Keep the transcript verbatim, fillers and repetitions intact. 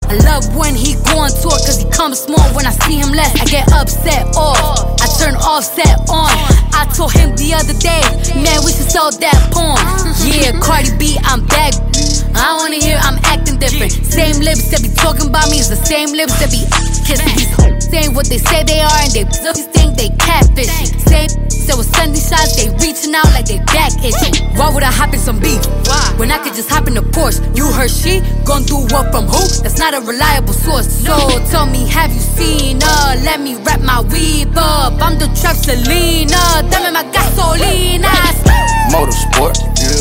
I love when he go on tour, cause he comes small. When I see him less, I get upset off. I turn offset on. I told him the other day, man, we should sell that porn. Yeah, Cardi B, I'm back. I don't wanna hear I'm acting different. Same lips that be talking about me is the same lips that be kissing. These saying what they say they are and they think they catfishing. Same that was sending shots, they reaching out like they back itching. Why would I hop in some beef when I could just hop in the Porsche? You heard she gon' do what from who? That's not a reliable source. So tell me, have you seen her? Let me wrap my weave up. I'm the trap Selena, dame my gasolina. Motorsport.